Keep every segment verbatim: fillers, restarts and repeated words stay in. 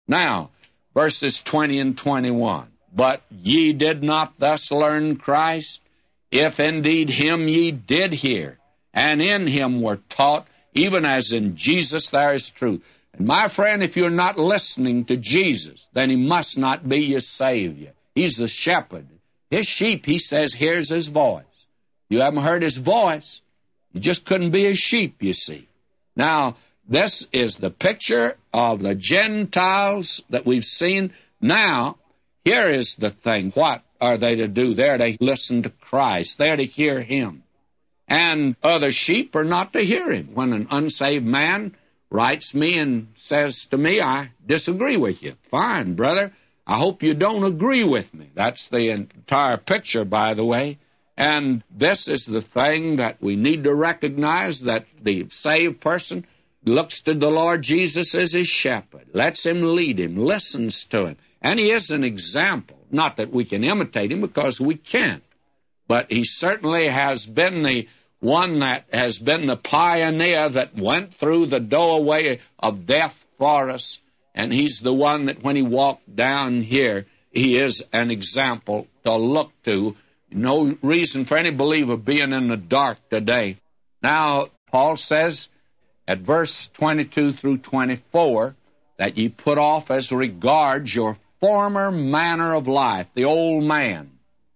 Now, verses twenty and twenty-one. But ye did not thus learn Christ, if indeed him ye did hear, and in him were taught, even as in Jesus there is truth. And my friend, if you're not listening to Jesus, then he must not be your Savior. He's the shepherd. His sheep, he says, hears his voice. You haven't heard his voice, you just couldn't be his sheep, you see. Now, this is the picture of the Gentiles that we've seen. Now, here is the thing. What are they to do? They're to listen to Christ. They're to hear him. And other sheep are not to hear him. When an unsaved man writes me and says to me, I disagree with you. Fine, brother. I hope you don't agree with me. That's the entire picture, by the way. And this is the thing that we need to recognize, that the saved person looks to the Lord Jesus as his shepherd, lets him lead him, listens to him. And he is an example. Not that we can imitate him, because we can't. But he certainly has been the one that has been the pioneer that went through the doorway of death for us. And he's the one that when he walked down here, he is an example to look to. No reason for any believer being in the dark today. Now, Paul says at verse twenty-two through twenty-four that ye put off as regards your former manner of life, the old man,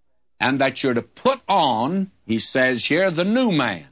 and that you're to put on, he says here, the new man.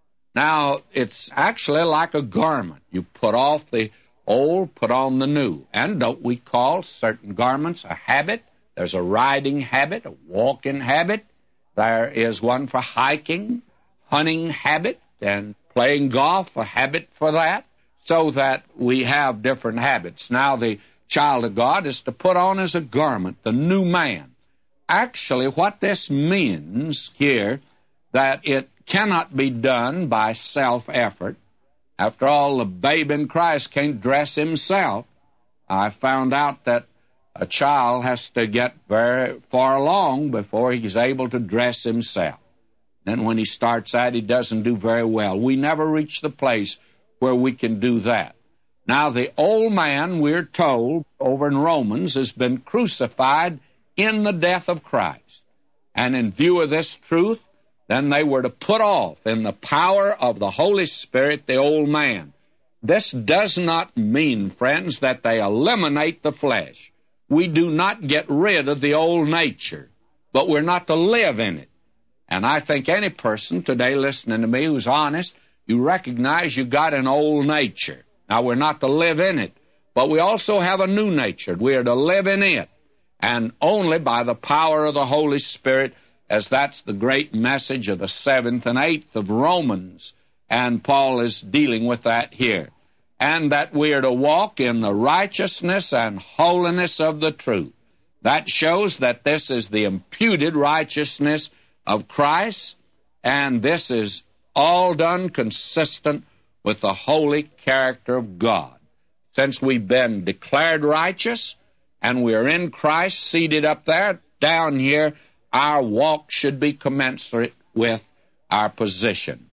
Now, it's actually like a garment. You put off the old, put on the new. And don't we call certain garments a habit? There's a riding habit, a walking habit. There is one for hiking, hunting habit, and playing golf, a habit for that, so that we have different habits. Now, the child of God is to put on as a garment the new man. Actually, what this means here, that it cannot be done by self-effort. After all, the babe in Christ can't dress himself. I found out that a child has to get very far along before he's able to dress himself. Then when he starts out, he doesn't do very well. We never reach the place where we can do that. Now, the old man, we're told, over in Romans, has been crucified in the death of Christ. And in view of this truth, then they were to put off, in the power of the Holy Spirit, the old man. This does not mean, friends, that they eliminate the flesh. We do not get rid of the old nature, but we're not to live in it. And I think any person today listening to me who's honest, you recognize you've got an old nature. Now, we're not to live in it, but we also have a new nature. We are to live in it, and only by the power of the Holy Spirit, as that's the great message of the seventh and eighth of Romans, and Paul is dealing with that here. And that we are to walk in the righteousness and holiness of the truth. That shows that this is the imputed righteousness of Christ, and this is all done consistent with the holy character of God. Since we've been declared righteous, and we are in Christ, seated up there, down here, our walk should be commensurate with our position.